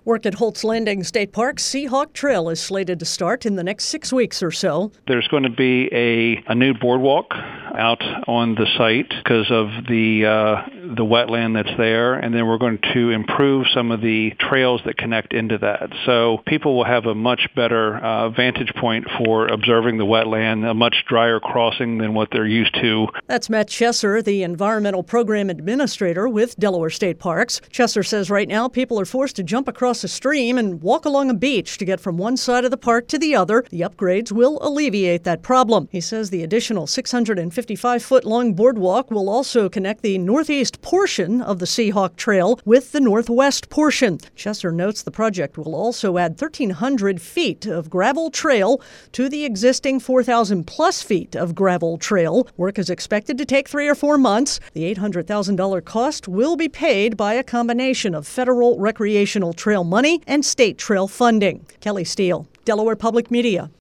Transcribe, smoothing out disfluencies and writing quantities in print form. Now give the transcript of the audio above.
Work at Holt's Landing State Park Seahawk Trail is slated to start in the next 6 weeks or so. There's going to be a new boardwalk out on the site because of the wetland that's there, and then we're going to improve some of the trails that connect into that. So people will have a much better vantage point for observing the wetland, a much drier crossing than what they're used to. That's Matt Chesser, the Environmental Program Administrator with Delaware State Parks. Chesser says right now people are forced to jump across a stream and walk along a beach to get from one side of the park to the other. The upgrades will alleviate that problem. He says the additional 655-foot-long boardwalk will also connect the northeast portion of the Seahawk Trail with the northwest portion. Chesser notes the project will also add 1,300 feet of gravel trail to the existing 4,000-plus feet of gravel trail. Work is expected to take 3 or 4 months. The $800,000 cost will be paid by a combination of federal recreational trail money and state trail funding. Kelly Steele, Delaware Public Media.